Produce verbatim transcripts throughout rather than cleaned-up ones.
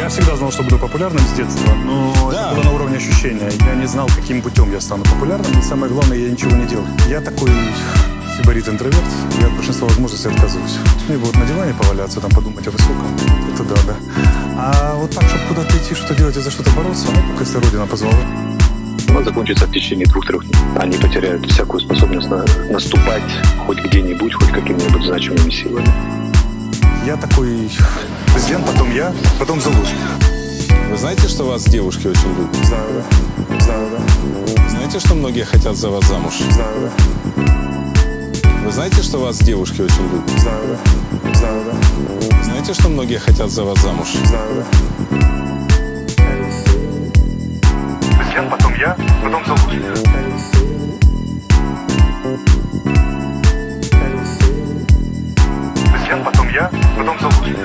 Я всегда знал, что буду популярным с детства, но Да. это было на уровне ощущения. Я не знал, каким путем я стану популярным. И самое главное, я ничего не делал. Я такой сибарит-интроверт. Я от большинства возможностей отказываюсь. Мне будут на диване поваляться, там подумать о высоком. Это да, да. А вот так, чтобы куда-то идти, что-то делать и за что-то бороться, ну, только если Родина позвала. Она закончится в течение двух-трех дней. Они потеряют всякую способность на, наступать хоть где-нибудь, хоть какими-нибудь значимыми силами. Я такой президент, потом я, потом Залужный. Вы знаете, что вас девушки очень любят? Знаю, да. Знаю, да. Знаете, что многие хотят за вас замуж? Знаю, да. Вы знаете, что вас девушки очень любят? Знаю, да. Знаю, да. Знаете, что многие хотят за вас замуж? Знаю, да. Президент, потом я, потом Залужный. Президент, потом я, потом Залужный.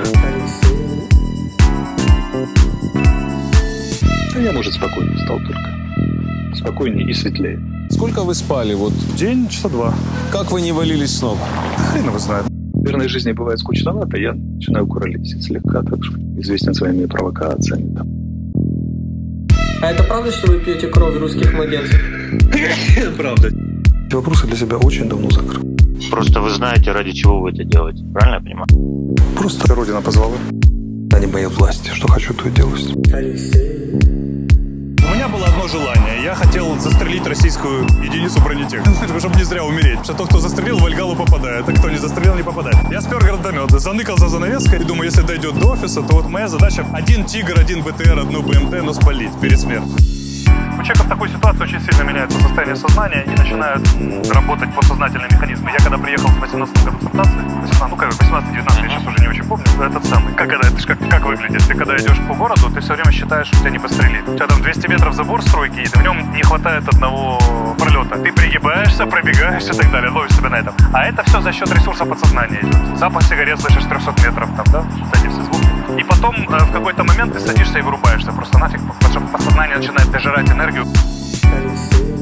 А я, может, спокойнее стал только. Спокойнее и светлее. Сколько вы спали? Вот День часа два. как вы не валились с ног? Хрен его знает. В мирной жизни бывает скучновато, я начинаю куролесить слегка, так что известен своими провокациями. Там. А это правда, что вы пьете кровь русских младенцев? Правда. Эти вопросы для себя очень давно закрыл. Просто вы знаете, ради чего вы это делаете. Правильно я понимаю? Просто Родина позвала. Я не боюсь власти. Что хочу, то и делаю. У меня было одно желание. Я хотел застрелить российскую единицу бронетехники, чтобы не зря умереть. Потому что тот, кто застрелил, в Ольгалу попадает, а кто не застрелил, не попадает. Я спер гранатомет, заныкал за занавеской и думаю, если дойдет до офиса, то вот моя задача один «Тигр», один БТР, одну БМТ, но спалить перед смертью. У человека в такой ситуации очень сильно меняется состояние сознания и начинают работать подсознательные механизмы. Я когда приехал в восемнадцатом году с адаптации, ну как восемнадцатый-девятнадцатый, я сейчас уже не очень помню, этот самый, как это, это ж как, как выглядит. Ты когда идешь по городу, ты все время считаешь, что тебя не пострелили. У тебя там двести метров забор стройки, и в нем не хватает одного пролета. Ты пригибаешься, пробегаешь и так далее, ловишь себя на этом. А это все за счет ресурса подсознания идет. Запах сигарет слышишь трехсот метров, там, да, вот эти все звуки. И потом э, в какой-то момент ты садишься и вырубаешься просто нафиг, потому что подсознание начинает дожирать энергию.